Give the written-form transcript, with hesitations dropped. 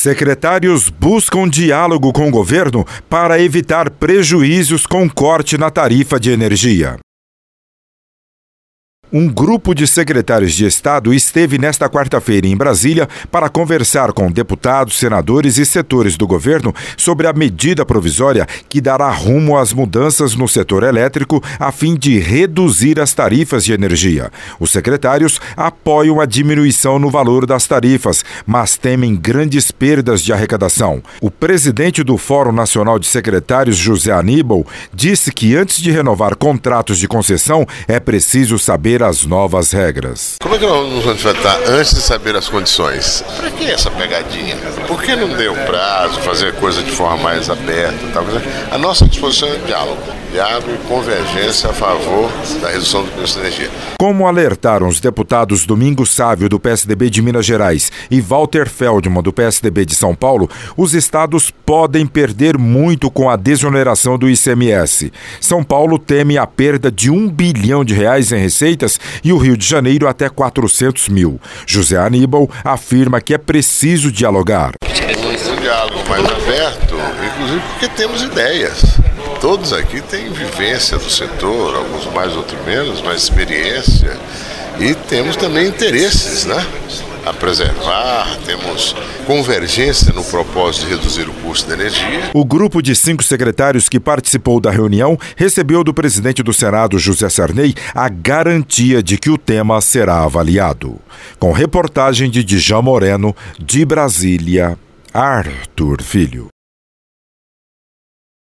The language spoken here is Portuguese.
Secretários buscam diálogo com o governo para evitar prejuízos com corte na tarifa de energia. Um grupo de secretários de Estado esteve nesta quarta-feira em Brasília para conversar com deputados, senadores e setores do governo sobre a medida provisória que dará rumo às mudanças no setor elétrico a fim de reduzir as tarifas de energia. Os secretários apoiam a diminuição no valor das tarifas, mas temem grandes perdas de arrecadação. O presidente do Fórum Nacional de Secretários, José Aníbal, disse que antes de renovar contratos de concessão é preciso saber as novas regras. Como é que nós vamos enfrentar antes de saber as condições? Para que essa pegadinha? Por que não deu prazo, fazer a coisa de forma mais aberta? A nossa disposição é diálogo e convergência a favor da redução do preço da energia. Como alertaram os deputados Domingos Sávio, do PSDB de Minas Gerais, e Walter Feldman, do PSDB de São Paulo, os estados podem perder muito com a desoneração do ICMS. São Paulo teme a perda de R$1 bilhão em receitas e o Rio de Janeiro até 400 mil. José Aníbal afirma que é preciso dialogar. Um diálogo mais aberto, inclusive porque temos ideias. Todos aqui têm vivência do setor, alguns mais, outros menos, mais experiência. E temos também interesses, a preservar, temos convergência no propósito de reduzir o custo da energia. O grupo de 5 secretários que participou da reunião recebeu do presidente do Senado, José Sarney, a garantia de que o tema será avaliado. Com reportagem de Djalma Moreno, de Brasília, Arthur Filho.